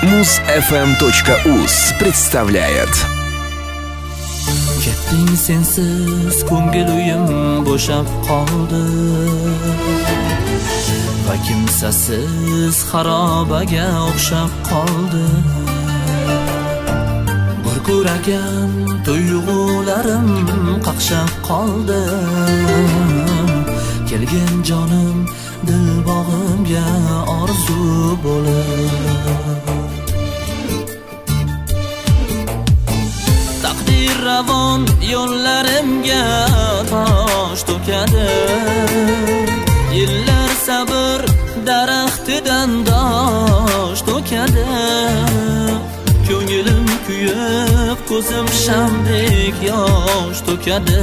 Muzfm.uz представляет. Ketding sensiz ko'ngil uyim bo'shab qoldi va kimsasiz xarobaga o'xshab qoldi. Gurguragan tuyg'ularim qaqshab qoldi. Kelgan jonim dil bog'imga orzu bo'lib, taqdir ravon yo'llarimga tosh to'kadi. Yillar sabr daraxtidan dosh to'kadi. Ko'nglim kuyib, ko'zim shamdek yosh to'kadi.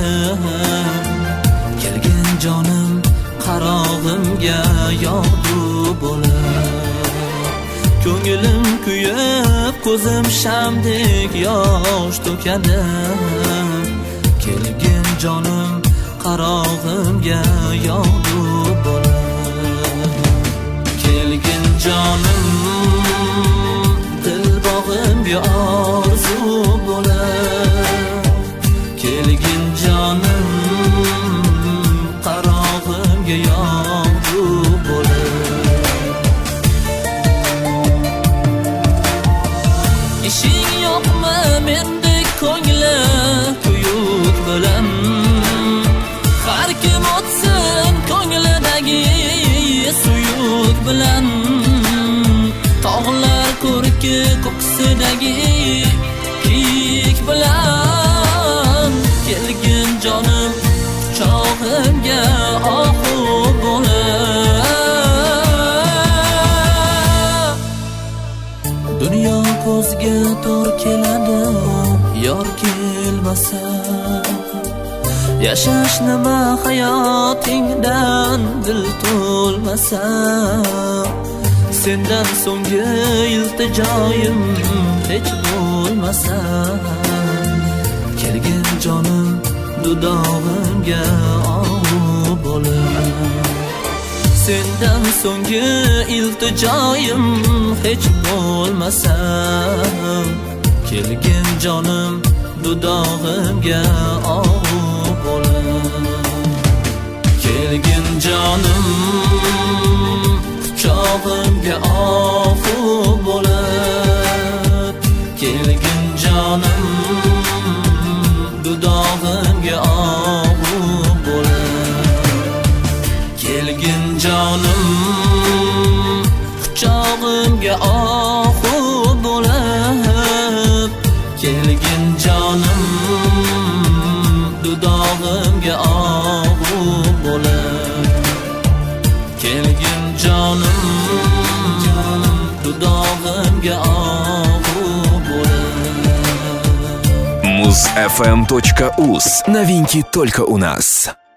Kelgan jonim qarog'imga yog'du bo'lib, ko'nglim kuyib, ko'zim shamdek yosh to'kadi. Kelgan jonim qarog'imga yog'du bo'lib, kelgan jonim dil bog'imga orzu bo'lib, kelgan jonim qarog'imga yog'du bo'lib. Ishing yo'qmi mendek ko'ngli kuyuk bilan? Har kim o'tsin ko'nglidagi suyuk bilan. Tog'lar ko'rki ko'ksidagi kiyik bilan. Kelgin jonim quchog'imga ohu bo'lib. Dunyo ko'zga tor keladi yor kelmasa. Yashash nima hayotingdan dil to'lmasa. Sendan so'nggi iltijoyim hech bo'lmasa. Kelgan jonim dudog'imga ohu bo'lib, sendan so'nggi iltijoyim hech bo'lmasa. Kelgan jonim dudog'imga ohu bo'lib, kelgan jonim quchog'imga ohu bo'lib, kelgan jonim dudog'imga ohu bo'lib, kelgan jonim quchog'imga ohu bo'lib, kelgan jonim dudog'imga ohu bo'lib, kelgan jonim dudog'imga ohu bo'lib. Muzfm.uz. Новинки только у нас.